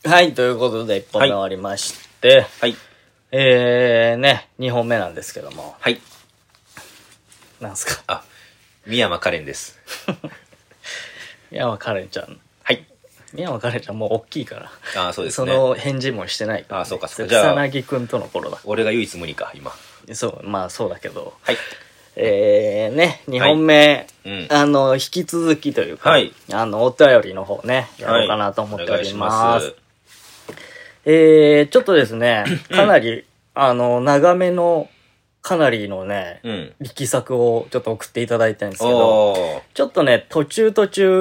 はい、ということで1本目終わりまして、 はい。 2本目なんですけども。 はい。 なんすか。 あ、三山カレンです。 三山カレンちゃん。 はい。 三山カレンちゃんもう大きいから。 あ、そうですね。 その返事もしてないから、ね。 あ、そうかそうか。じゃあ、 草薙くんとの頃だ。 俺が唯一無二か、今。 そう、まあそうだけど。 はい。 2本目、 はい、 引き続きというか、 はい、 お便りの方ね、やろうかなと思っております。 はい、 ちょっとですね、かなり、長めの、かなりのね、力作をちょっと送っていただいたんですけど、ちょっとね、途中、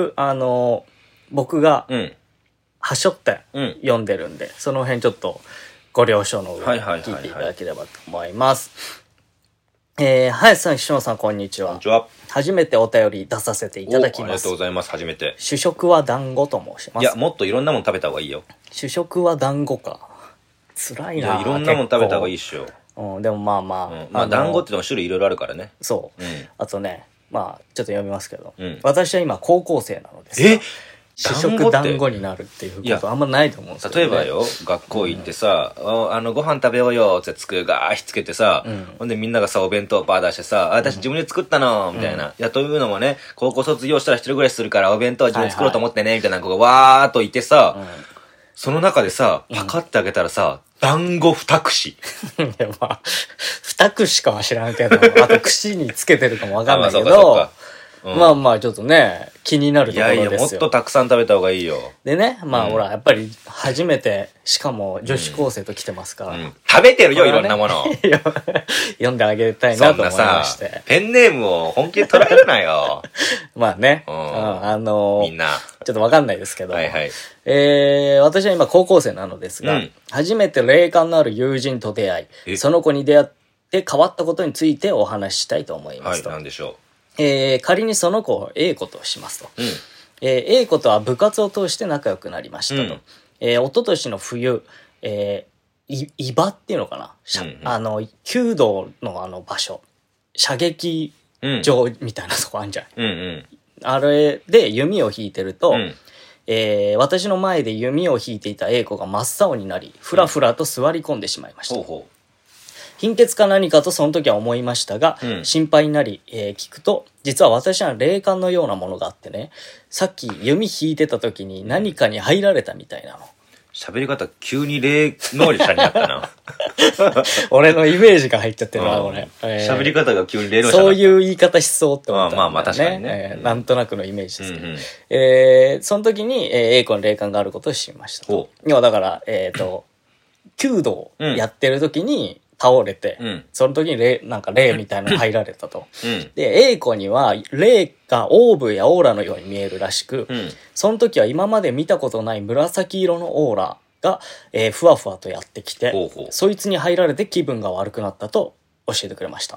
僕が、はしょって読んでるんで、その辺ちょっとご了承の上、聞いていただければと思います。林さん、岸本さん、こんにちは。 こんにちは。 初めてお便り出させていただきます。 ありがとうございます、初めて。 主食は団子と申します。 いや、もっといろんなもん食べた方がいいよ。 主食は団子か。辛いな。 いや、いろんなもん食べた方がいいっしょ。 でもまあまあ。 まあ、団子ってのも種類いろいろあるからね。 そう。あとね、まあ、ちょっと読みますけど。私は今、高校生なのですが。主食団子になるっていうことあんまないと思うんですよ、ね。 例えばよ、学校行ってさ、ご飯食べようよって机ガーひっつけてさ、ほんでみんながさ、お弁当バー出してさ、私自分で作ったのみたいな。いや、というのもね、高校卒業したら一人暮らしするからお弁当は自分で作ろうと思ってね、みたいな子がわーっといてさ、その中でさ、パカって開けたらさ、団子二串。 いや、まあ、二串かは知らんけど、あと串につけてるかもわかんないけど、まあまあちょっとね、気になるところですよ。いやいや、 もっとたくさん食べた方がいいよ。 でね、まあほら、やっぱり初めて、しかも女子高生と来てますから。 食べてるよ、いろんなもの。 読んであげたいなと思いまして。 ペンネームを本気で捉えるなよ。 まあね、 みんな。 ちょっとわかんないですけど。 はいはい。 私は今高校生なのですが、初めて霊感のある友人と出会い、その子に出会って変わったことについてお話ししたいと思いますと。 はい、なんでしょう。 仮にその子を A 子としますと。A 子とは部活を通して仲良くなりましたと。一昨年の冬、伊庭っていうのかな、弓道の場所、射撃場みたいなとこあるんじゃない、あれで弓を引いてると、私の前で弓を引いていた A 子が真っ青になり、ふらふらと座り込んでしまいました。貧血か何かとその時は思いましたが、心配になり、聞くと、実は私は霊感のようなものがあってね、さっき弓引いてた時に何かに入られたみたいなの。 喋り方急に霊能力者になったな。 俺のイメージが入っちゃってるな、俺。 喋り方が急に霊能者になった。 そういう言い方しそうって思ったんだよね。 まあ確かにね。 なんとなくのイメージですけど。その時に、A 子の霊感があることを知りました。要はだから、弓道やってる時に、倒れて、その時になんか霊みたいなの入られたと。で、A 子には霊がオーブやオーラのように見えるらしく、その時は今まで見たことない紫色のオーラが、ふわふわとやってきて、そいつに入られて気分が悪くなったと教えてくれました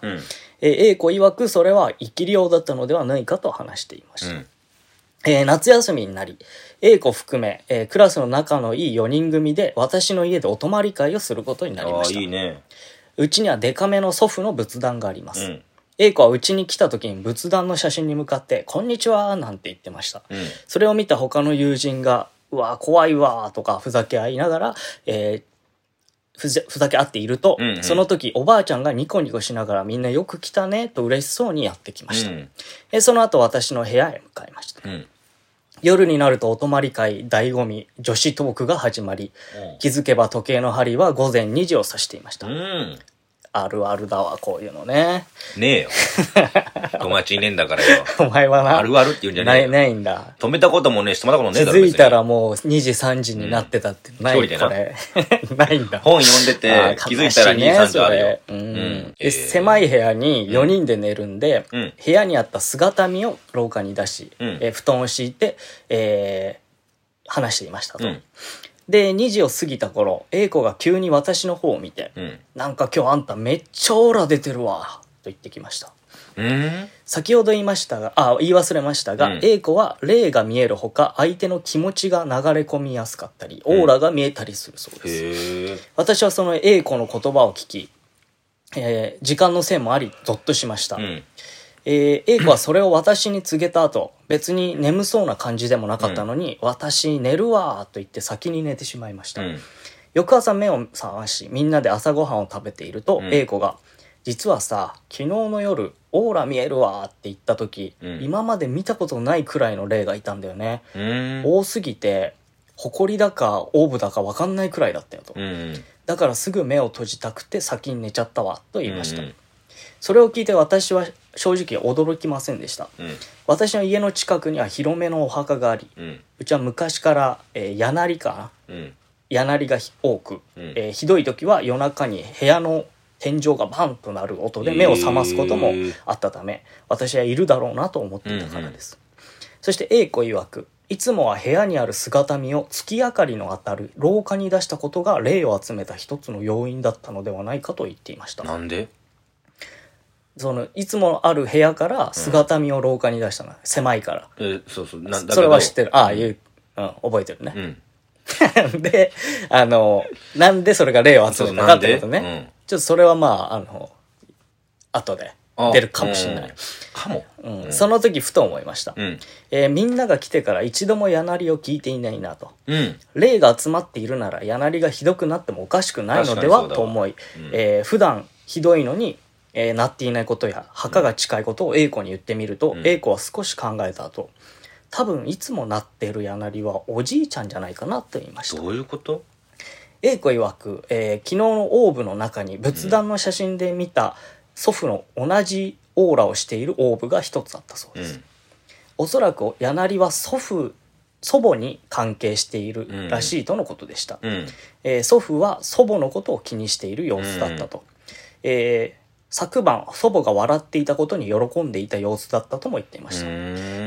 。A 子曰くそれは生き量だったのではないかと話していました。夏休みになり、A 子含め、クラスの仲のいい4人組で私の家でお泊まり会をすることになりました。 いいね。 うちにはデカめの祖父の仏壇があります。A 子はうちに来た時に仏壇の写真に向かって、こんにちはなんて言ってました。それを見た他の友人が、うわ怖いわとかふざけ合いながら、ふざけ合っていると、その時おばあちゃんがニコニコしながらみんなよく来たねと嬉しそうにやってきました。その後私の部屋へ向かいました。夜になるとお泊まり会醍醐味女子トークが始まり、気づけば時計の針は午前2時を指していました。あるあるだわ、こういうのね。 ねえよ。友達いねえんだからよ。 お前はな。 あるあるって言うんじゃねえよ。 ないんだ。 止めたこともねえし、止まったこともねえだろ。 気づいたらもう2時3時になってたってない、これ。ないんだ。 本読んでて、気づいたら2時3時あるよ。 狭い部屋に4人で寝るんで、部屋にあった姿見を廊下に出し、布団を敷いて、話していましたと。で、2時を過ぎた頃、A 子が急に私の方を見て、なんか今日あんためっちゃオーラ出てるわ、と言ってきました。先ほど言い忘れましたが、A 子は霊が見えるほか、相手の気持ちが流れ込みやすかったり、オーラが見えたりするそうです。私はその A 子の言葉を聞き、時間のせいもあり、ゾッとしました。A 子はそれを私に告げた後、 別に眠そうな感じでもなかったのに、私寝るわーと言って先に寝てしまいました。翌朝目を覚まし、みんなで朝ごはんを食べていると、A 子が、実はさ、昨日の夜、オーラ見えるわーって言った時、今まで見たことないくらいの霊がいたんだよね。多すぎて、埃だかオーブだか分かんないくらいだったよと。だからすぐ目を閉じたくて先に寝ちゃったわと言いました。それを聞いて私は正直驚きませんでした。私の家の近くには広めのお墓があり、うちは昔から、矢なりかな、矢なりが多く、ひどい時は夜中に部屋の天井がバンとなる音で目を覚ますこともあったため、私はいるだろうなと思っていたからです。そして A 子曰く、いつもは部屋にある姿見を月明かりの当たる廊下に出したことが霊を集めた一つの要因だったのではないかと言っていました。 なんで？ いつもある部屋から姿見を廊下に出したの、狭いから。 そうそう。 それは知ってる。覚えてるね。で、なんでそれが霊を集めたかってことね。ちょっとそれは後で出るかもしれない。 かも。 その時ふと思いました。みんなが来てから一度も矢なりを聞いていないなと。霊が集まっているなら矢なりがひどくなってもおかしくないのではと思い、普段ひどいのに、なっていないことや墓が近いことを A 子に言ってみると、A 子は少し考えた後、多分いつも鳴っている矢なりはおじいちゃんじゃないかなと言いました。 どういうこと？ A 子曰く、昨日のオーブの中に仏壇の写真で見た祖父の同じオーラをしているオーブが一つあったそうです。おそらく矢なりは祖母に関係しているらしいとのことでした。祖父は祖母のことを気にしている様子だったと。昨晩祖母が笑っていたことに喜んでいた様子だったとも言っていました。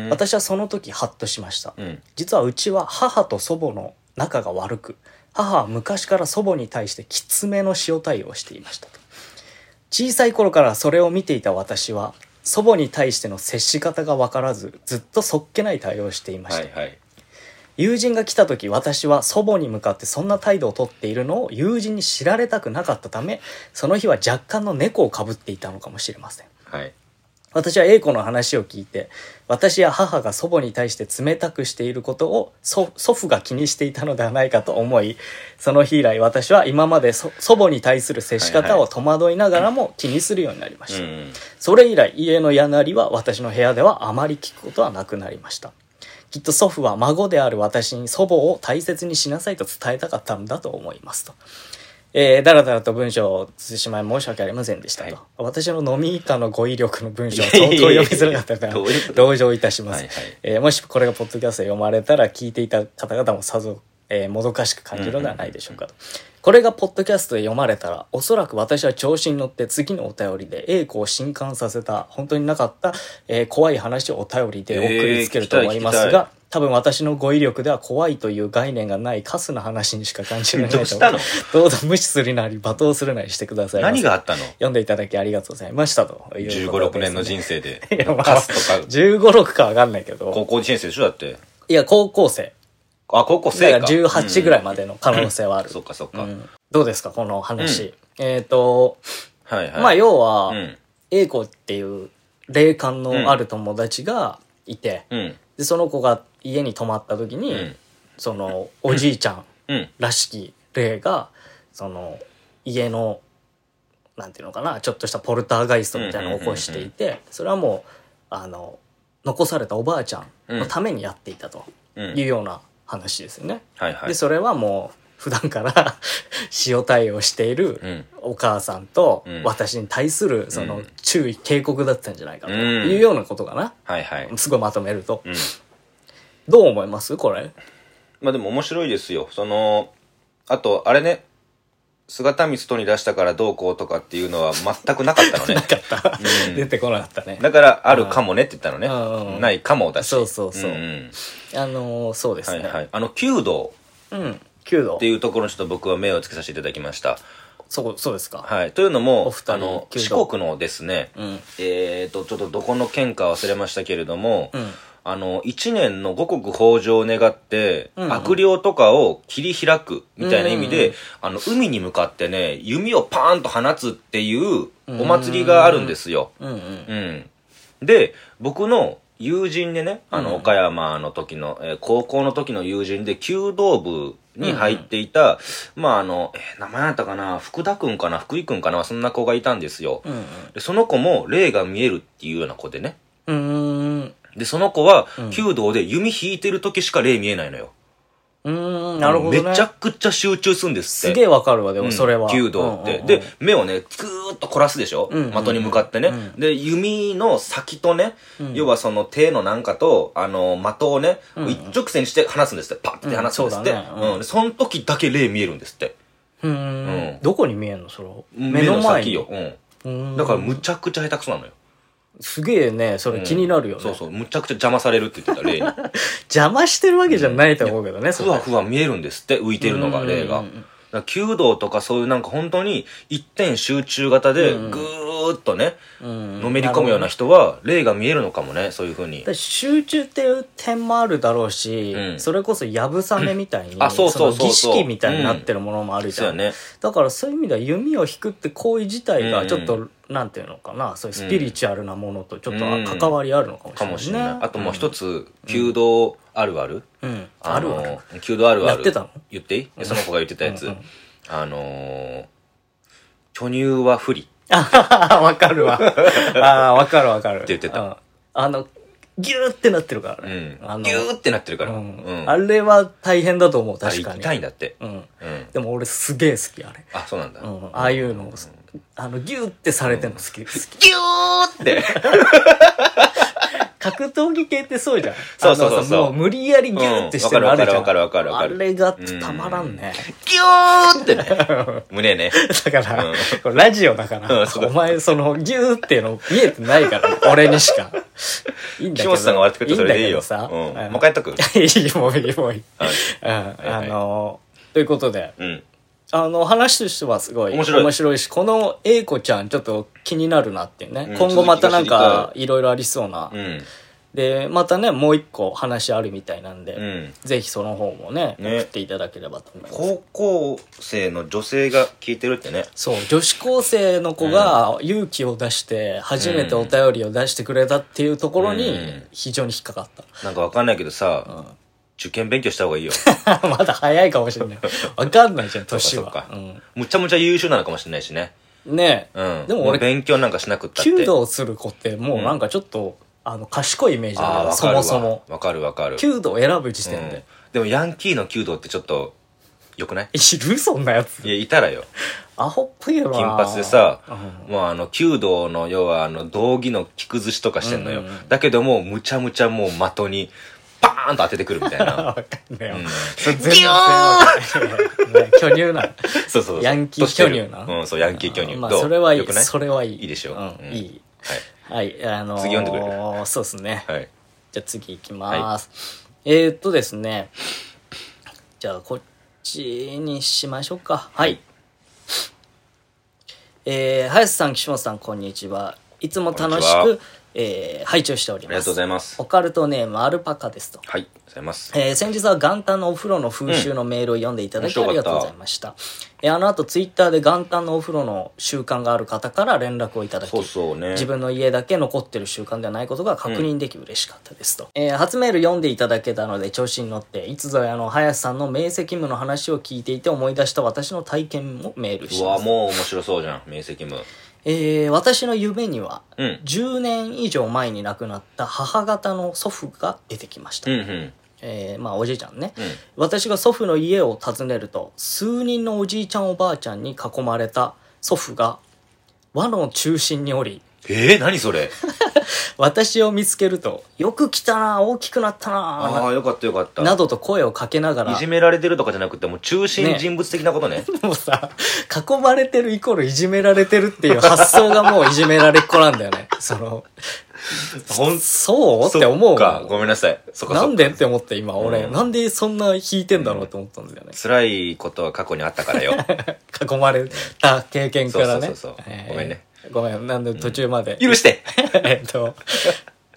私はその時ハッとしました。実はうちは母と祖母の仲が悪く、母は昔から祖母に対してきつめの塩対応をしていましたと。小さい頃からそれを見ていた私は祖母に対しての接し方が分からず、ずっとそっけない対応をしていました。友人が来た時、私は祖母に向かってそんな態度をとっているのを友人に知られたくなかったため、その日は若干の猫をかぶっていたのかもしれません。私は A 子の話を聞いて、私や母が祖母に対して冷たくしていることを祖父が気にしていたのではないかと思い、その日以来私は今まで祖母に対する接し方を戸惑いながらも気にするようになりました。それ以来家の矢なりは私の部屋ではあまり聞くことはなくなりました。きっと祖父は孫である私に祖母を大切にしなさいと伝えたかったんだと思いますと。だらだらと文章をつしまい申し訳ありませんでしたと。私の飲み以下の語彙力の文章を相当読みづらかったから同情いたします。もしこれがポッドキャストで読まれたら聞いていた方々もさぞ、もどかしく感じるのではないでしょうかと。これがポッドキャストで読まれたら、おそらく私は調子に乗って次のお便りで A 子を震撼させた本当になかった、怖い話をお便りで送りつけると思いますが、多分私の語彙力では怖いという概念がないカスな話にしか感じられないと思う。どうぞ無視するなり罵倒するなりしてください。 何があったの？ 読んでいただきありがとうございましたということですね。 15、6年の人生で。 いや、カスとか。15、6かわかんないけど。 高校1年生でしょだって。 いや、高校生。 高校生か。 だから18ぐらいまでの可能性はある。 そっかそっか。 どうですかこの話。 まあ要は、A 子っていう霊感のある友達がいて、でその子が家に泊まった時に、そのおじいちゃんらしき霊がその家のなんていうのかな、ちょっとしたポルターガイストみたいなのを起こしていて、それはもう残されたおばあちゃんのためにやっていたというような話ですよね。でそれはもう普段から塩対応しているお母さんと私に対するその注意警告だったんじゃないかというようなことかな。すごいまとめると、どう思いますこれ？ まあでも面白いですよ。あとあれね、姿見外に出したからどうこうとかっていうのは全くなかったのね。 なかった、出てこなかったね。 だからあるかもねって言ったのね。ないかもだし。 そうそうそう。そうですね。 弓道。 弓道っていうところにちょっと僕は目をつけさせていただきました。 そうですか。 はい。というのも、 四国のですね、ちょっとどこの県か忘れましたけれども、一年の五穀豊穣を願って、悪霊とかを切り開くみたいな意味で、海に向かってね、弓をパーンと放つっていうお祭りがあるんですよ。で、僕の友人でね、岡山の時の、高校の時の友人で、弓道部に入っていた、まあ名前だったかな、福田くんかな、福井くんかな、そんな子がいたんですよ。でその子も霊が見えるっていうような子でね。で、その子は、弓道で弓引いてる時しか霊見えないのよ。 なるほどね。 めちゃくちゃ集中するんですって。 すげえわかるわ、でもそれは。 弓道って。で、目をね、ぐーっと凝らすでしょ、的に向かってね。で、弓の先とね、要はその手のなんかと、的をね、一直線にして離すんですって。パッて離すんですって。その時だけ霊見えるんですって。 どこに見えんのそれ目の先よ。だからむちゃくちゃ下手くそなのよ。 すげえね、それ気になるよね。 そうそう、むちゃくちゃ邪魔されるって言ってた、霊に。 邪魔してるわけじゃないと思うけどね、 ふわふわ見えるんですって、浮いてるのが、霊が。弓道とかそういうなんか本当に一点集中型でぐーっとね、のめり込むような人は霊が見えるのかもね、そういう風に。 集中っていう点もあるだろうし、それこそやぶさめみたいに、 その儀式みたいになってるものもあるじゃん。だからそういう意味では弓を引くって行為自体がちょっと、なんていうのかな、そういうスピリチュアルなものとちょっと関わりあるのかもしれないね。 あともう一つ、弓道あるある、 あるある弓道あるある。 やってたの？ 言っていい？その子が言ってたやつ。巨乳は不利。 わかるわ。わかるわかる。 って言ってた。 ギューってなってるからね。ギューってなってるから。 あれは大変だと思う、確かに。 痛いんだって。 でも俺すげえ好き、あれ。 あ、そうなんだ。 ああいうの、ギューってされてんの好き。ギューって。 格闘技系ってそうじゃん。 そう。 もう無理やりギューってしてるのあるじゃん。 わかる。 あれがたまらんね。 ギューってね。胸ね。 だから、これラジオだから、お前そのギューっていうの見えてないから、俺にしか。いいんだけど。 岸本さんが笑ってくれたらそれでいいよ。もう一回やっとく？ いい、もういい。ということで、話としてはすごい面白いし、この英子ちゃんちょっと気になるなっていうね。今後またなんかいろいろありそうな。で、またね、もう一個話あるみたいなんで、ぜひその方もね、送っていただければと思います。 高校生の女性が聞いてるってね。 そう、女子高生の子が勇気を出して、初めてお便りを出してくれたっていうところに、非常に引っかかった。 なんかわかんないけどさ、受験勉強した方がいいよ。 まだ早いかもしれない。わかんないじゃん、年は。 むちゃむちゃ優秀なのかもしれないしね。 ねえ。 でも俺、勉強なんかしなくったって。 弓道する子って、もうなんかちょっと、賢いイメージある。そもそも。 わかる。 弓道を選ぶ時点で。 でもヤンキーの弓道ってちょっと、よくない？ いるそんなやつ。 いや、いたらよ。 アホっぽいよな。 金髪でさ、もう弓道の、要は道着の着崩しとかしてんのよ。だけども、むちゃむちゃもう的に、バーンと当ててくるみたいな。 わかんないよ。全然巨乳な。 そう。 ヤンキー巨乳な。 そう、ヤンキー巨乳。 まあ、それはいい。それはいい。 いいでしょ。 いい。はい。次読んでくれる？ そうですね。 はい。 じゃあ次行きます。ですね。じゃあこっちにしましょうか。はい。林さん、岸本さん、こんにちは。いつも楽しく、拝聴しております。 ありがとうございます。 オカルトネームアルパカですと。 はい、ありがとうございます。 先日は元旦のお風呂の風習のメールを読んでいただきありがとうございました。あの後ツイッターで元旦のお風呂の習慣がある方から連絡をいただき、自分の家だけ残ってる習慣ではないことが確認でき嬉しかったですと。初メール読んでいただけたので調子に乗って、いつぞや林さんの明晰夢の話を聞いていて思い出した私の体験もメールします。 うわ、もう面白そうじゃん、明晰夢。 私の夢には、10年以上前に亡くなった母方の祖父が出てきました。まあおじいちゃんね、私が祖父の家を訪ねると、数人のおじいちゃんおばあちゃんに囲まれた祖父が輪の中心におり、 何それ私を見つけると、よく来たな、大きくなったな、 ああ、よかったよかった。 などと声をかけながら。 いじめられてるとかじゃなくて、もう中心人物的なことね。 もうさ、囲まれてるイコールいじめられてるっていう発想がもういじめられっ子なんだよね。そうって思うか。ごめんなさい。 なんでって思って今俺、なんでそんな引いてんだろうって思ったんだよね。 辛いことは過去にあったからよ。 囲まれた経験からね。 そう。ごめんね。 ごめん、なんで途中まで。 許して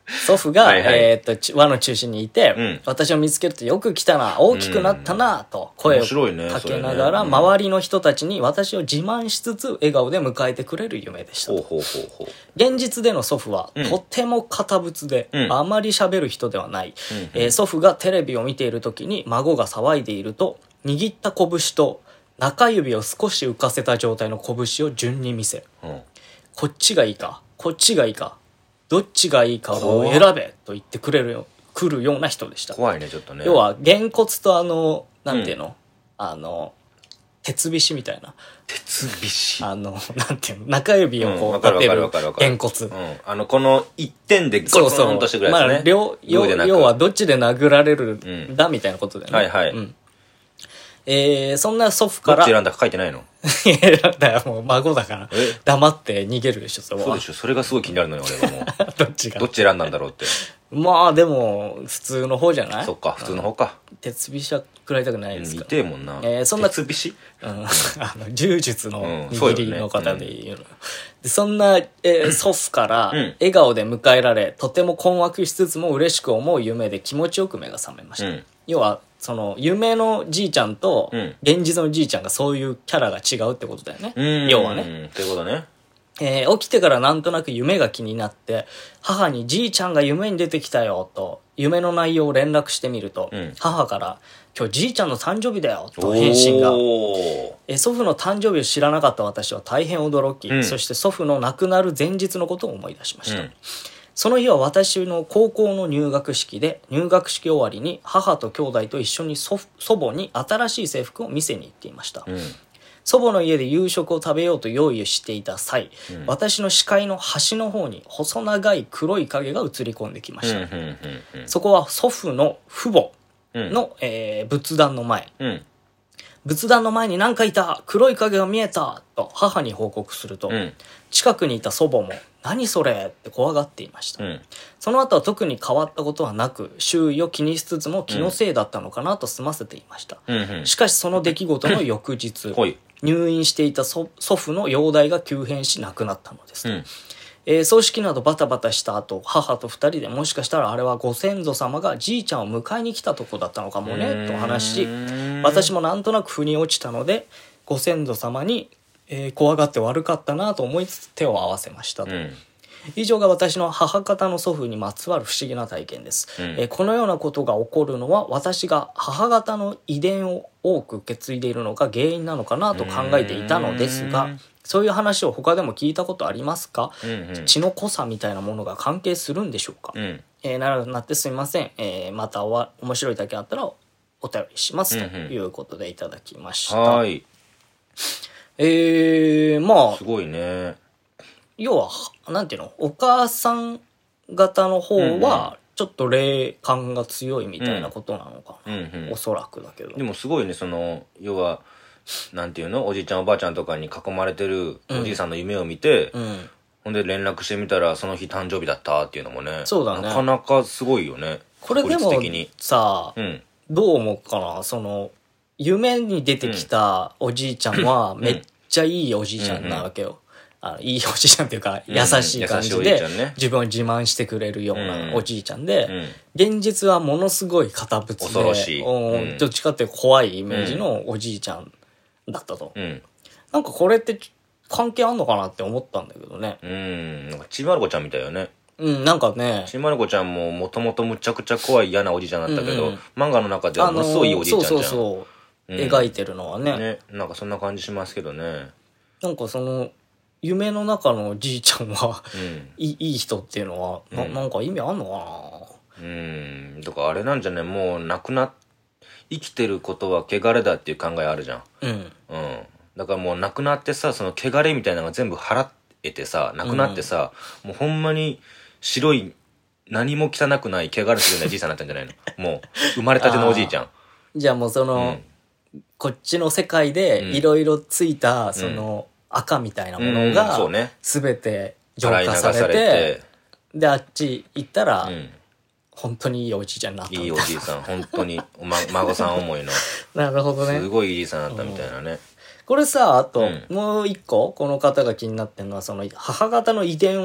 祖父が、 はいはい輪の中心にいて、 ん私を見つけるとよく来たな、大きくなったな、と声を面白いねかけながら、 それね周りの人たちに私を自慢しつつ、笑顔で迎えてくれる夢でしたと。 ほうほうほうほう。 現実での祖父は、とても堅物で、 んあまり喋る人ではない、祖父がテレビを見ている時に孫が騒いでいると、握った拳と中指を少し浮かせた状態の拳を順に見せ、 うんこっちがいいか、こっちがいいか、どっちがいいかを選べと言ってくれる来るような人でした。 怖いね、ちょっとね。 要は、げんこつとなんていうの、鉄菱みたいな。 鉄菱。 なんていうの、中指をこう、 わかるわかるるわかるわかる。 げんこつ。 この一点でゴツンとしてくるやつね。 まあ、要はどっちで殴られるんだみたいなことだよね。 はいはい。 そんな祖父から。 どっち選んだか書いてないの？ いや、だからもう孫だから、黙って逃げるでしょ、それは。 そうでしょ、それがすごい気になるのよ、俺はもう。 どっちが。 どっち選んだんだろうって。 まあでも、普通の方じゃない？ そっか、普通の方か。 鉄菱は食らいたくないですから。 痛えもんな。 そんな、 鉄菱？ 柔術の握りの方で言うの。でそんな、祖父から笑顔で迎えられ、とても困惑しつつも嬉しく思う夢で気持ちよく目が覚めました。要は、その、夢のじいちゃんと、現実のじいちゃんがそういうキャラが違うってことだよね。要はね。 ってことね。 起きてからなんとなく夢が気になって、母にじいちゃんが夢に出てきたよ、と、夢の内容を連絡してみると、母から、今日じいちゃんの誕生日だよ、と返信が。祖父の誕生日を知らなかった私は大変驚き、そして祖父の亡くなる前日のことを思い出しました。その日は私の高校の入学式で、入学式終わりに母と兄弟と一緒に祖母に新しい制服を見せに行っていました。祖母の家で夕食を食べようと用意をしていた際、私の視界の端の方に細長い黒い影が映り込んできました。そこは祖父の父母の、仏壇の前。仏壇の前に何かいた、黒い影が見えたと母に報告すると、近くにいた祖母も何それって怖がっていました。その後は特に変わったことはなく、周囲を気にしつつも気のせいだったのかなと済ませていました。しかしその出来事の翌日、入院していた祖父の容体が急変し亡くなったのです。葬式などバタバタした後、母と二人でもしかしたらあれはご先祖様がじいちゃんを迎えに来たとこだったのかもね、と話し、私もなんとなく腑に落ちたので、ご先祖様に、怖がって悪かったなと思いつつ手を合わせましたと。以上が私の母方の祖父にまつわる不思議な体験です。このようなことが起こるのは私が母方の遺伝を多く受け継いでいるのが原因なのかなと考えていたのですが、そういう話を他でも聞いたことありますか？血の濃さみたいなものが関係するんでしょうか？長くなってすみません。また面白い体験あったらお便りしますということでいただきました。 はい。 まあ。 すごいね。 要は、なんていうの？お母さん方の方は、ちょっと霊感が強いみたいなことなのかな。おそらくだけど。 でもすごいね、要は、なんていうの？おじいちゃんおばあちゃんとかに囲まれてるおじいさんの夢を見て、ほんで連絡してみたらその日誕生日だったっていうのもね。 そうだね。 なかなかすごいよね。 これでもさ、どう思うかな？夢に出てきたおじいちゃんはめっちゃいいおじいちゃんなわけよ。いいおじいちゃんっていうか、優しい感じで、自分を自慢してくれるようなおじいちゃんで、現実はものすごい堅物で、 恐ろしい。 どっちかっていうと怖いイメージのおじいちゃんだったと。なんかこれって関係あんのかなって思ったんだけどね。 なんかちびまる子ちゃんみたいよね。 なんかね。 ちびまる子ちゃんももともとむちゃくちゃ怖い嫌なおじいちゃんだったけど、漫画の中ではものすごいいいおじいちゃんじゃん。 そう。描いてるのはね。 なんかそんな感じしますけどね。 なんか夢の中のおじいちゃんは、いい人っていうのは、なんか意味あんのかな？だからあれなんじゃね、もう生きてることは汚れだっていう考えあるじゃん。だからもう亡くなってさ、その汚れみたいなのが全部払えてさ、なくなってさ、もうほんまに白い、何も汚くない汚れするようなじいさんだったんじゃないの？もう、生まれたてのおじいちゃん。 じゃあもうこっちの世界でいろいろついた、赤みたいなものが、すべて浄化されて、で、あっち行ったら、本当にいいおじいちゃんになった。 いいおじいさん、本当に、孫さん思いの。 なるほどね。 すごいいいじいさんだったみたいなね。 これさ、あと、もう一個、この方が気になってるのは、母方の遺伝を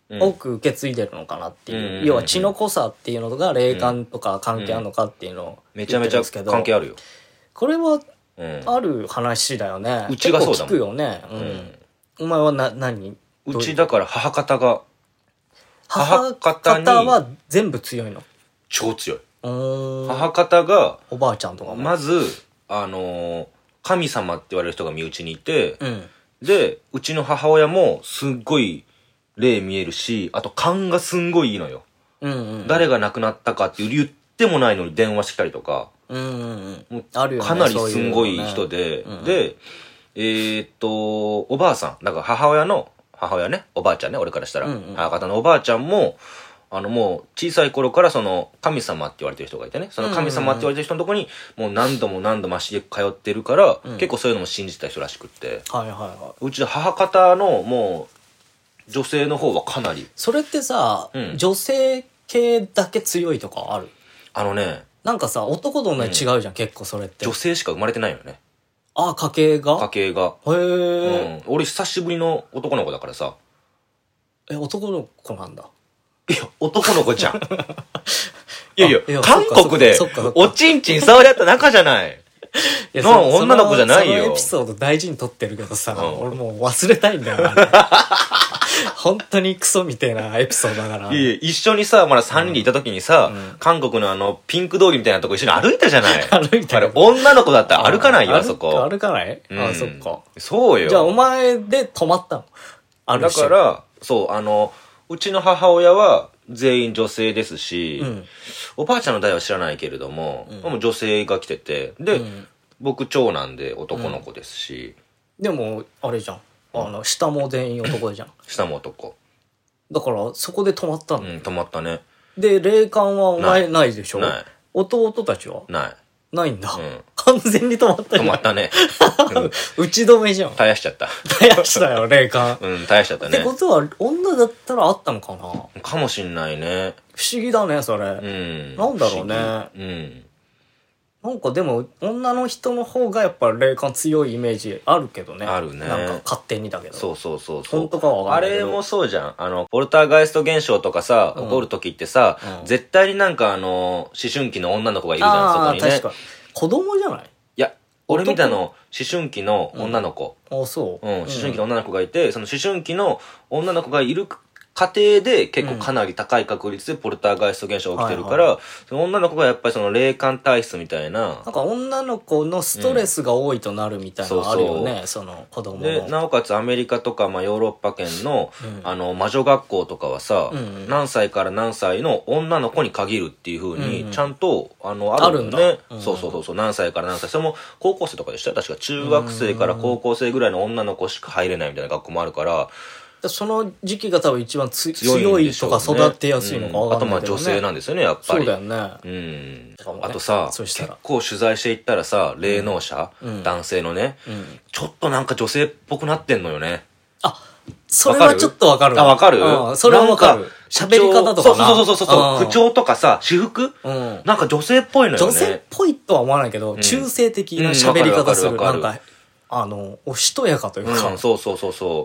多く受け継いでるのかなっていう。要は血の濃さっていうのが霊感とか関係あるのかっていうのをめちゃめちゃ関係あるよ。 これは、ある話だよね。 うちがそうだもん。 結構聞くよね。お前は何？ うちだから母方が。 母方は全部強いの？ 超強い。母方が、 おばあちゃんとかも。 まず、神様って言われる人が身内にいて、で、うちの母親もすっごい霊見えるし、あと勘がすんごいいいのよ。誰が亡くなったかって言ってもないのに電話してたりとか、 あるよね。 かなりすんごい人で、で、おばあさん、だから母親ね、おばあちゃんね、俺からしたら、母方のおばあちゃんも、もう小さい頃からその神様って言われてる人がいてね、その神様って言われてる人のとこにもう何度も足で通ってるから、結構そういうのも信じてた人らしくって、うちの母方のもう女性の方はかなり。 それってさ、女性系だけ強いとかある？なんかさ、男と女に違うじゃん、結構それって。 女性しか生まれてないよね。 ああ、家系が。 へえ。俺久しぶりの男の子だからさ。 男の子なんだ。 いや、男の子じゃん。いや、韓国で、おちんちん触り合った仲じゃない。女の子じゃないよ。 そのエピソード大事に撮ってるけどさ、俺もう忘れたいんだよ。本当にクソみたいなエピソードだから。 一緒にさ、まだ3人でいた時にさ、韓国のピンク通りみたいなとこ一緒に歩いたじゃない。 歩いた。 あれ、女の子だったら歩かないよ、あそこ。 歩かない？あ、そっか。 そうよ。 じゃあお前で止まったの？ だから、そう、うちの母親は全員女性ですし、おばあちゃんの代は知らないけれども、もう女性が来てて、で、僕長男で男の子ですし。 でも、あれじゃん。下も全員男じゃん。 下も男。 だから、そこで止まったの？ 止まったね。で、 霊感はお前ないでしょ？ ない。 弟たちは？ ない。 ないんだ。完全に止まったじゃん。止まったね。 打ち止めじゃん。 絶やしちゃった。 絶やしたよ、霊感。 絶やしちゃったね。 ってことは、女だったらあったのかな？ かもしんないね。 不思議だね、それ。なんだろうね。なんかでも、女の人の方がやっぱ霊感強いイメージあるけどね。 あるね。 なんか勝手にだけど。 そう。 本当かはわかんないけど。 あれもそうじゃん。ポルターガイスト現象とかさ、起こる時ってさ、絶対になんか思春期の女の子がいるじゃん、そこにね。 確かに。子供じゃない？ いや、俺見たの、思春期の女の子。 あ、そう。 思春期の女の子がいて、その思春期の女の子がいる家庭で結構かなり高い確率でポルターガイスト現象が起きてるから、その女の子がやっぱりその霊感体質みたいな。 なんか女の子のストレスが多いとなるみたいなのあるよね、その子供の。 で、なおかつアメリカとか、まあヨーロッパ圏の、魔女学校とかはさ、何歳から何歳の女の子に限るっていう風に、ちゃんと、あるんだね。そう、何歳から何歳。それも高校生とかでしたよ。確か中学生から高校生ぐらいの女の子しか入れないみたいな学校もあるから、 その時期が多分一番強いとか育てやすいのかわかんないけどね。 あとまあ女性なんですよね、やっぱり。 そうだよね。 あとさ、結構取材していったらさ、霊能者、男性のね、ちょっとなんか女性っぽくなってんのよね。 あ、それはちょっとわかる。 あ、わかる？ それはわかる。喋り方とかな。 そう。口調とかさ、私服なんか女性っぽいのよね。 女性っぽいとは思わないけど、中性的な喋り方する。なんか、おしとやかというか。 そう。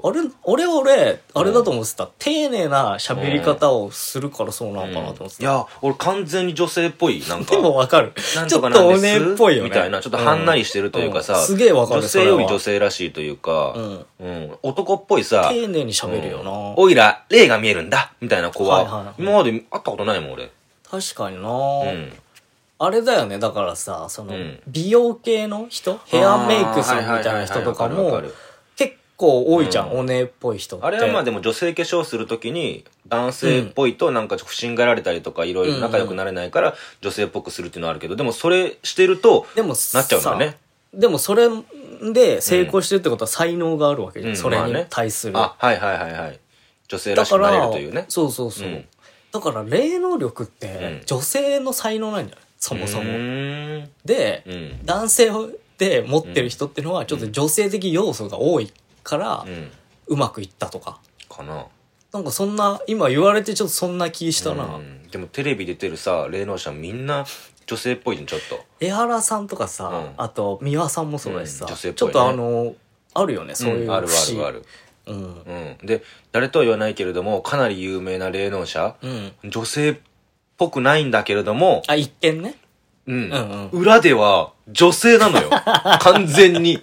俺、あれだと思ってた。丁寧な喋り方をするからそうなのかなと思ってた。 いや、俺完全に女性っぽい。なんか。 でもわかる。ちょっとお姉っぽいよね。 みたいな。ちょっとはんなりしてるというかさ。 すげえわかる。 女性より女性らしいというか。男っぽいさ。 丁寧に喋るよな。 おいら、霊が見えるんだみたいな子は。今まで会ったことないもん、俺。 確かにな。あれだよね。だからさ、美容系の人、ヘアメイクさんみたいな人とかも、結構多いじゃん、お姉っぽい人って。 あれはまあでも女性化粧するときに、男性っぽいとなんか不審がられたりとか、いろいろ仲良くなれないから、女性っぽくするっていうのはあるけど、でもそれしてると、なっちゃうんだよね。 でもそれで成功してるってことは才能があるわけじゃん、それに対する。 女性らしくなれるというね。 そう。だから霊能力って女性の才能なんじゃない？そもそも。で、男性で持ってる人っていうのはちょっと女性的要素が多いから、うまくいったとか。 かな。 なんかそんな、今言われてちょっとそんな気したな。 でもテレビ出てるさ、霊能者みんな女性っぽいじゃん、ちょっと。 江原さんとかさ、あと三輪さんもそうだしさ、 女性っぽいね。 ちょっとあるよね、そういうある。 うん。 うん。で、誰とは言わないけれども、かなり有名な霊能者。女性っぽくないんだけれども。 あ、一見ね。 裏では女性なのよ。完全に。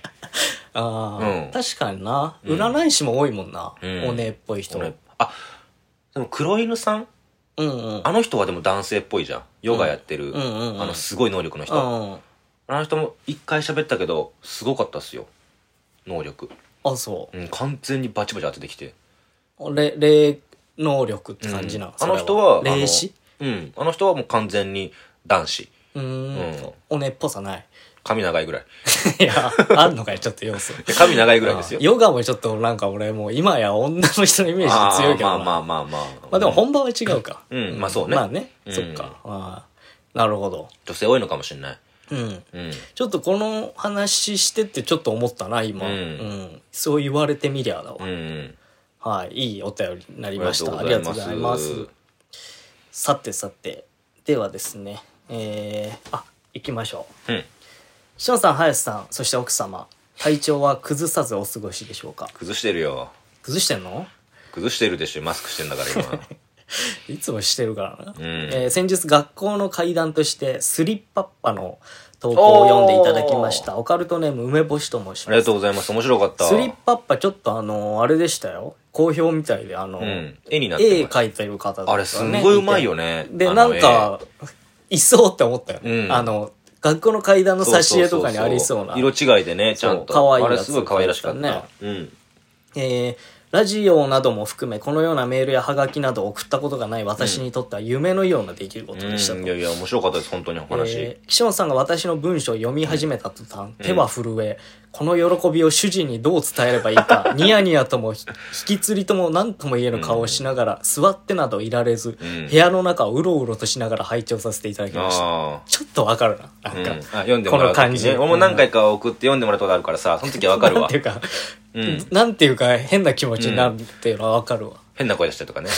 確かにな。占い師も多いもんな。お姉っぽい人。 あ、でも黒犬さんあの人はでも男性っぽいじゃん。ヨガやってる。すごい能力の人。あの人も一回喋ったけど、すごかったっすよ。能力。 あ、そう。 完全にバチバチ当ててきて。 霊能力って感じなの、 あの人は、 霊視あの人はもう完全に男子。 おねっぽさない。 髪長いぐらい。 いや、あんのかよ、ちょっと要素。 髪長いぐらいですよ。 ヨガもちょっとなんか俺もう今や女の人のイメージ強いけどな。 まあ。 まあでも本場は違うか。 まあそうね。 まあね。そっか。なるほど。 女性多いのかもしれない。 ちょっとこの話してってちょっと思ったな、今。そう言われてみりゃだわ。はい。いいお便りになりました。ありがとうございます。さて。ではですね。行きましょう。しのさん、林さん、そして奥様、体調は崩さずお過ごしでしょうか？ 崩してるよ。 崩してんの？ 崩してるでしょ、マスクしてんだから今。 いつもしてるからな。先日学校の怪談としてスリッパッパの投稿を読んでいただきました。オカルトネーム梅干しと申します。 ありがとうございます。面白かった。 スリッパッパちょっとあれでしたよ。好評みたいで絵になってます。 絵描いてる方だったね。 あれすごいうまいよね。 で、なんか、いそうって思ったよね。学校の階段の挿絵とかにありそうな。 色違いでね、ちゃんと。 かわいいやつ。 あれすごい可愛らしかったね。 ラジオなども含めこのようなメールやハガキなどを送ったことがない私にとっては夢のような出来事でしたと。 いや面白かったです、本当にお話。 岸本さんが私の文章を読み始めた途端、手は震え、この喜びを主人にどう伝えればいいか、ニヤニヤとも引きつりとも何とも言えぬ顔をしながら、座ってなどいられず、部屋の中をうろうろとしながら拝聴させていただきました。ちょっとわかるな。なんか、 読んでもらう時ね。この感じ。俺も何回か送って読んでもらったことあるからさ、その時はわかるわ。 なんていうか、なんていうか変な気持ちになるっていうのはわかるわ。 変な声出したりとかね。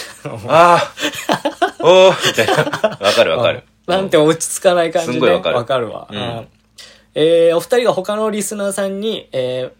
おーみたいな。わかる。 なんて落ち着かない感じで。 すんごいわかる。 わかるわ。お二人が他のリスナーさんに、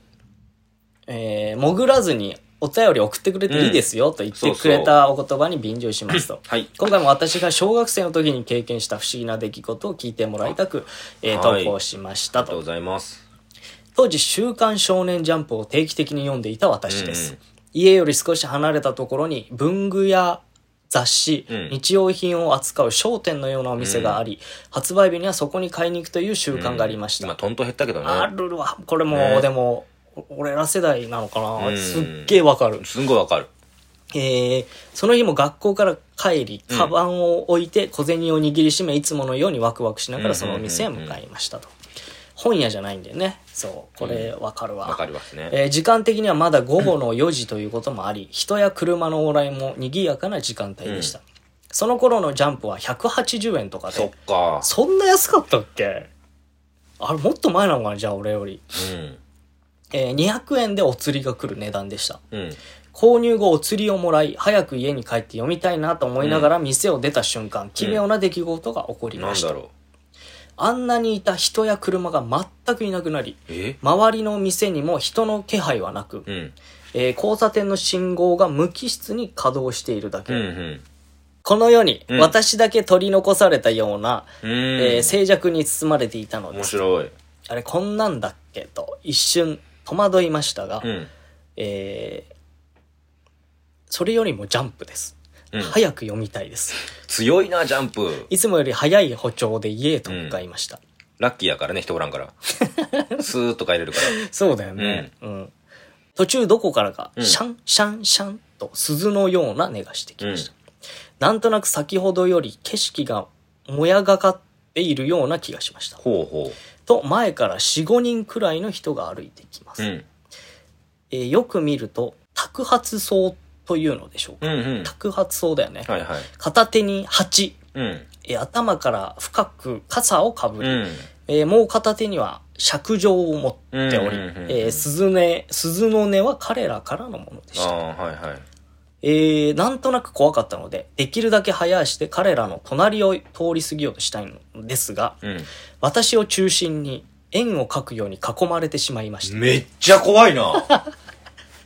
潜らずにお便り送ってくれていいですよと言ってくれたお言葉に便乗しますと。今回も私が小学生の時に経験した不思議な出来事を聞いてもらいたく、投稿しましたと。 ありがとうございます。 当時、週刊少年ジャンプを定期的に読んでいた私です。家より少し離れたところに文具や雑誌、日用品を扱う商店のようなお店があり、発売日にはそこに買いに行くという習慣がありました。 今、トント減ったけどね。 あるわ。これも、でも、俺ら世代なのかな、すっげえわかる。 すんごいわかる。 その日も学校から帰り、カバンを置いて小銭を握りしめ、いつものようにワクワクしながらそのお店へ向かいましたと。本屋じゃないんだよね。そう。これわかるわ。 わかりますね。 時間的にはまだ午後の4時ということもあり、人や車の往来も賑やかな時間帯でした。その頃のジャンプは180円とかで。 そっか。 そんな安かったっけ？あれもっと前なのかな、じゃあ俺より。200円でお釣りが来る値段でした。購入後お釣りをもらい、早く家に帰って読みたいなと思いながら店を出た瞬間、奇妙な出来事が起こりました。 なんだろう。 あんなにいた人や車が全くいなくなり、周りの店にも人の気配はなく、交差点の信号が無機質に稼働しているだけ。この世に私だけ取り残されたような、静寂に包まれていたのです。 面白い。 あれこんなんだっけと一瞬戸惑いましたが、それよりもジャンプです。早く読みたいです。 強いな、ジャンプ。 いつもより早い歩調で家へと向かいました。 ラッキーやからね、人おらんから。スーッと帰れるから。 そうだよね。途中どこからか、シャン、シャン、シャンと鈴のような音がしてきました。なんとなく先ほどより景色がもやがかっているような気がしました。と、前から4、5人くらいの人が歩いてきます。よく見ると、托鉢草というのでしょうか。托鉢草だよね。片手に鉢、頭から深く傘をかぶり、もう片手には尺状を持っており、鈴の音は彼らからのものでした。なんとなく怖かったので、できるだけ早足で彼らの隣を通り過ぎようとしたいのですが、私を中心に円を描くように囲まれてしまいました。 めっちゃ怖いな。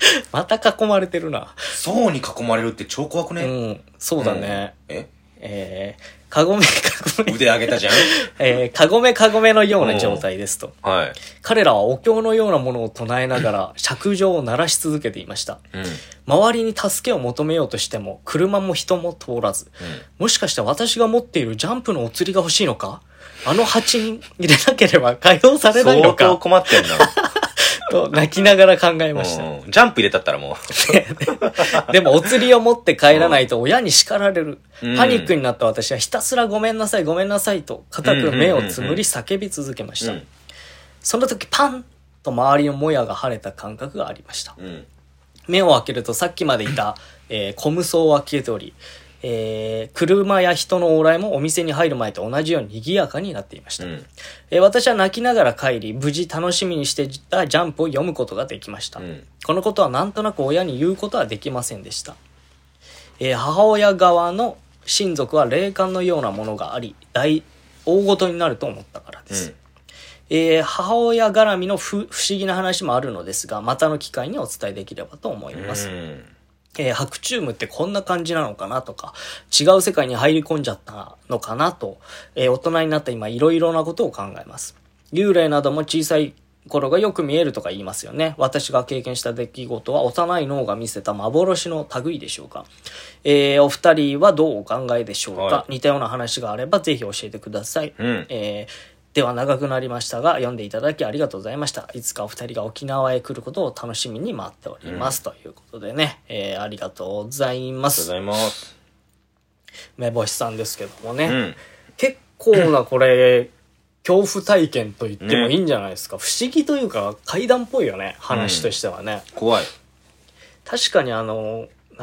また囲まれてるな。 層に囲まれるって超怖くね？ うん、そうだね。 かごめ腕上げたじゃん。 かごめのような状態ですと。 はい。 彼らはお経のようなものを唱えながら尺状を鳴らし続けていました。周りに助けを求めようとしても車も人も通らず、もしかして私が持っているジャンプのお釣りが欲しいのか？あの8人入れなければ解放されないのか？ 相当困ってんな。 と泣きながら考えました。 ジャンプ入れたったらもう。でもお釣りを持って帰らないと親に叱られる。パニックになった私はひたすらごめんなさいごめんなさいと固く目をつむり叫び続けました。その時パンと周りのもやが晴れた感覚がありました。目を開けるとさっきまでいた、小無双は消えており、車や人の往来もお店に入る前と同じように賑やかになっていました。私は泣きながら帰り、無事楽しみにしていたジャンプを読むことができました。このことはなんとなく親に言うことはできませんでした。母親側の親族は霊感のようなものがあり、大事になると思ったからです。母親絡みの不思議な話もあるのですが、またの機会にお伝えできればと思います。白チュームってこんな感じなのかなとか、違う世界に入り込んじゃったのかなと、大人になった今いろいろなことを考えます。幽霊なども小さい頃がよく見えるとか言いますよね。私が経験した出来事は幼い脳が見せた幻の類でしょうか。お二人はどうお考えでしょうか。はい、似たような話があればぜひ教えてください。では長くなりましたが、読んでいただきありがとうございました。いつかお二人が沖縄へ来ることを楽しみに待っております。ということでね、ありがとうございます。 ありがとうございます。 目星さんですけどもね、結構なこれ、恐怖体験と言ってもいいんじゃないですか。不思議というか怪談っぽいよね、話としてはね。 怖い。 確かにもう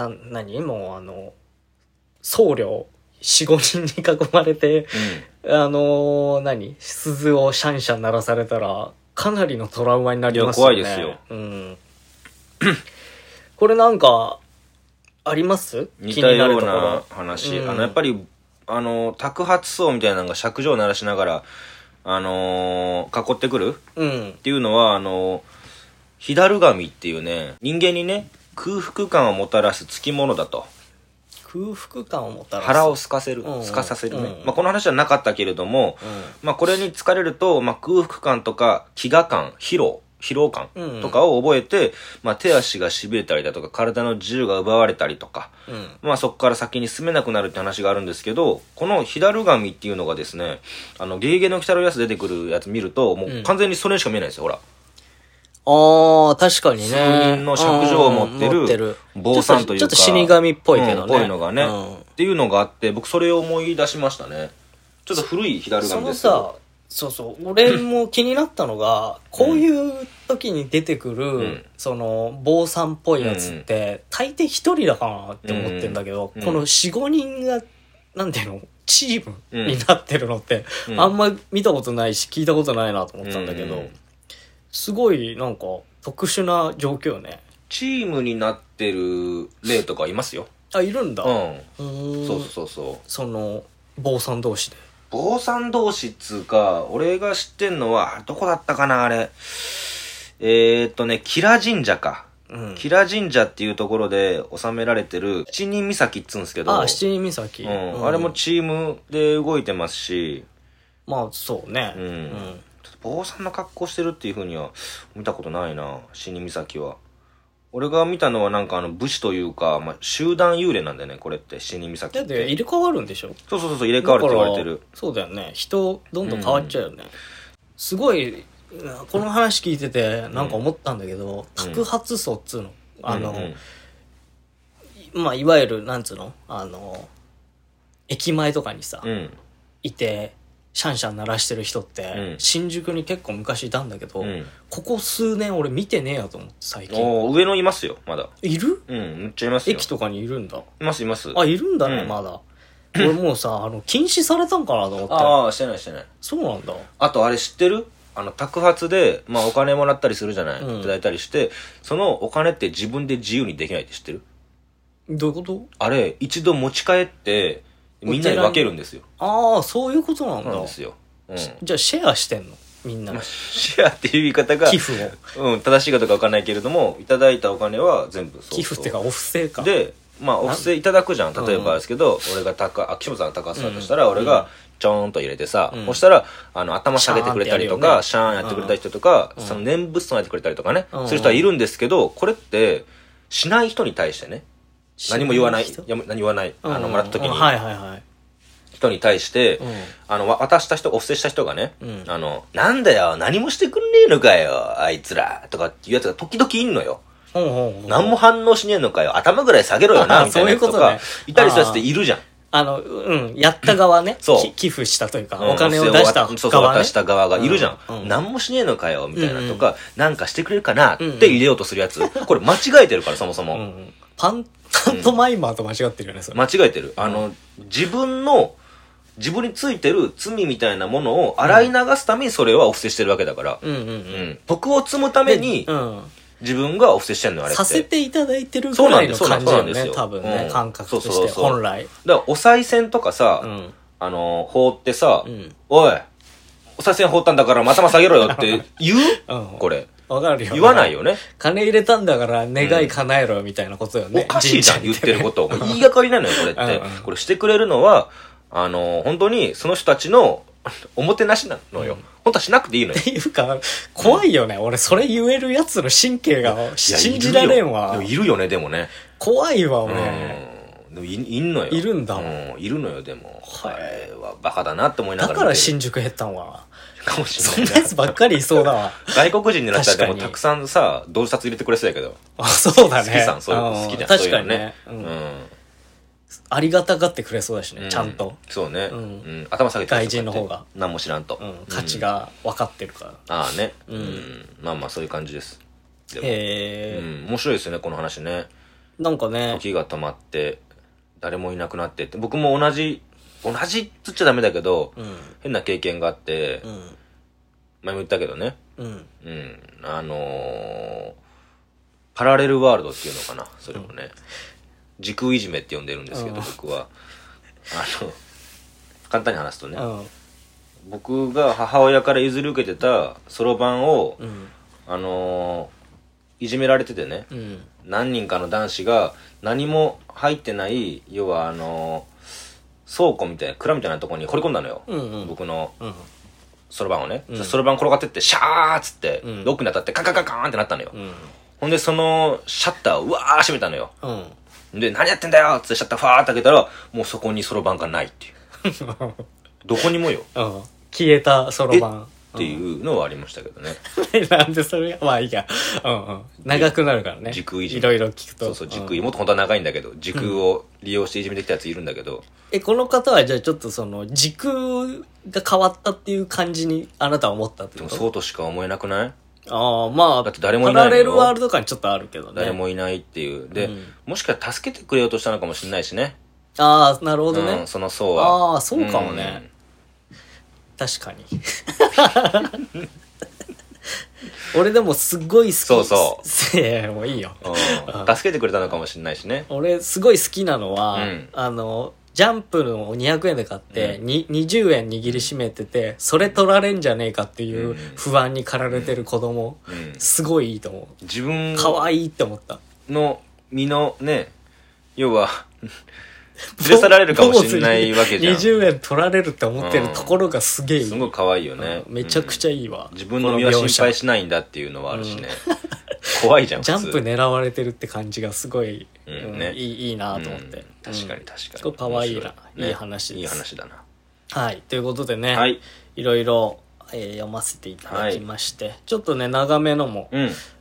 僧侶4、5人に囲まれて、鈴をシャンシャン鳴らされたら、かなりのトラウマになりますよね。 いや、怖いですよ。 これなんか、あります？ 似たような話。やっぱり、托発層みたいなのが尺状を鳴らしながら、囲ってくる、っていうのは、ヒダルガミっていうね、人間にね、空腹感をもたらすつきものだと。 空腹感をもたらす。 腹を空かせる。空かさせるね。この話はなかったけれども、これに疲れると、空腹感とか、飢餓感、疲労感とかを覚えて、手足が痺れたりだとか、体の自由が奪われたりとか、そこから先に進めなくなるって話があるんですけど、このヒダルガミっていうのがですね、ゲゲゲの鬼太郎やつ出てくるやつ見ると、もう完全にそれにしか見えないんですよ、ほら。 確かにね。 数人の尺状を持ってる坊さんというか、 ちょっと死神っぽいけどね。 ぽいのがね、っていうのがあって、僕それを思い出しましたね。ちょっと古いヒダルガミですけど。 俺も気になったのが、こういう時に出てくる、坊さんっぽいやつって、大抵一人だかなって思ってんだけど、この4、5人が、なんていうの、チームになってるのって、あんま見たことないし、聞いたことないなと思ったんだけど、すごいなんか特殊な状況よね。 チームになってる例とかいますよ。 いるんだ。 そう。 その、坊さん同士で。 坊さん同士っつうか、俺が知ってんのは、どこだったかな、あれ。キラ神社か。キラ神社っていうところで収められてる七人岬っつうんですけど。 七人岬。 あれもチームで動いてますし。 そうね。 坊さんの格好してるっていう風には見たことないな、七人岬は。俺が見たのはなんか武士というか、集団幽霊なんだよね、これって、七人岬って。 だって入れ替わるんでしょ？ そう入れ替わるって言われてる。 そうだよね。人、どんどん変わっちゃうよね。すごい、この話聞いてて、なんか思ったんだけど、托発層っつうの、いわゆる、なんつうの駅前とかにさ、いて、シャンシャン鳴らしてる人って、新宿に結構昔いたんだけど、ここ数年俺見てねえやと思って最近。 上野いますよ、まだ。 いる？ めっちゃいますよ。 駅とかにいるんだ。 います。 いるんだね、まだ。俺もうさ、禁止されたんかなと思って。 してない。 そうなんだ。 あとあれ知ってる？托発で、お金もらったりするじゃない？いただいたりして、そのお金って自分で自由にできないって知ってる？ どういうこと？ あれ、一度持ち帰って、みんなに分けるんですよ。 そういうことなんだ。 なんですよ。 じゃあシェアしてんの？ みんなのシェアっていう言い方が寄付を、 正しいかどうか分かんないけれども、いただいたお金は全部寄付っていうかお布施かで、まあお布施いただくじゃん。例えばですけど、俺が岸本さんが高橋さんとしたら、俺がちょーんと入れてさ、そしたら頭下げてくれたりとか、シャーンやってくれた人とか、その念仏唱えてくれたりとかね、そういう人はいるんですけど、これってしない人に対してね、何も言わない、何言わない、もらった時に、人に対して、渡した人、お布施した人がね、なんだよ、何もしてくんねえのかよ、あいつら、とかっていうやつが時々いんのよ。何も反応しねえのかよ、頭ぐらい下げろよな、みたいなやつとか、いたりするやつっているじゃん。 やった側ね。寄付したというか、お金を出した側ね。 そう、渡した側がいるじゃん。何もしねえのかよ、みたいなとか、なんかしてくれるかなって入れようとするやつ。これ間違えてるから、そもそも。 パントマイマーと間違ってるよね、それ。 間違えてる。自分についてる罪みたいなものを洗い流すためにそれはお布施してるわけだから。徳を積むために、自分がお布施してんのあれって。 させていただいてるぐらいの感じだよね、多分ね、感覚として、本来。 だから、お賽銭とかさ、放ってさ、おい、お賽銭放ったんだから頭下げろよって言うこれ。 わかるよ。 言わないよね。 金入れたんだから願い叶えろよみたいなことよね。 おかしいじゃん、言ってること。言いがかりなのよ、これって。これしてくれるのは、本当にその人たちのおもてなしなのよ。本当はしなくていいのよ。 っていうか、怖いよね。俺、それ言えるやつの神経が信じられんわ。 いるよね、でもね。 怖いわ、俺。 でもいんのよ。 いるんだ。 いるのよ、でも。あれはバカだなって思いながら。 だから新宿減ったんは。 かもしれない。 そんなやつばっかりいそうだわ。 外国人になったらでもたくさんさ、洞察入れてくれそうやけど。 そうだね。 好きさん、そういうの好きじゃん。 確かにね。ありがたがってくれそうだしね、ちゃんと。 そうね。頭下げて外人の方が。 何も知らんと。 価値が分かってるから。 ああね。まあまあそういう感じです。面白いですよね、この話ね。 なんかね。 時が止まって、誰もいなくなってって。僕も同じっつっちゃダメだけど、変な経験があって、前も言ったけどね。パラレルワールドっていうのかな、それもね。時空いじめって呼んでるんですけど、僕は。簡単に話すとね、僕が母親から譲り受けてたそろばんを、いじめられててね、何人かの男子が何も入ってない、要は倉庫みたいな、蔵みたいなところに掘り込んだのよ。僕のそろばんをね。そろばん転がってって、シャーっつって、ロックに当たってカンカンカンカンってなったのよ。ほんで、そのシャッターをうわー閉めたのよ。で、何やってんだよっつってシャッターファーって開けたら、もうそこにそろばんがないっていう。どこにもよ。 消えたそろばん。 っていうのはありましたけどね。 なんでそれが、まあいいや。長くなるからね。 時空いじめ。 いろいろ聞くと。 そう、時空、もっと本当は長いんだけど、時空を利用していじめてきたやついるんだけど。 この方はじゃあちょっとその、時空が変わったっていう感じにあなたは思ったってこと？ でもそうとしか思えなくない？ まあ、 だって誰もいないのよ。 パラレルワールド感ちょっとあるけどね。 誰もいないっていう。で、もしかしたら助けてくれようとしたのかもしれないしね。 なるほどね。 その層は。 そうかもね。確かに。俺でもすっごい好き。 そう。 いや、もういいよ。 助けてくれたのかもしれないしね。 俺すごい好きなのは、ジャンプの200円で買って、20円握りしめてて、それ取られんじゃねえかっていう不安に駆られてる子供、すごいいいと思う。 自分可愛いって思った。 の身のね、要は、連れ去られるかもしれないわけじゃん。 20円取られるって思ってるところがすげえいい。 すごい可愛いよね。 めちゃくちゃいいわ。 自分の身は心配しないんだっていうのはあるしね。怖いじゃん、 ジャンプ狙われてるって感じがすごい、いいなと思って。 確かに。 すごい可愛いな。いい話です。 いい話だな。 はい。ということでね、いろいろ読ませていただきまして、ちょっとね、長めのも、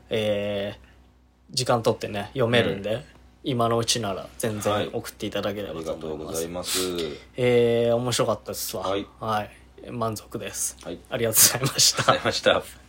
時間取ってね、読めるんで、今のうちなら全然送っていただければと思います。 ありがとうございます。 面白かったですわ。はい。満足です。ありがとうございました。 ありがとうございました。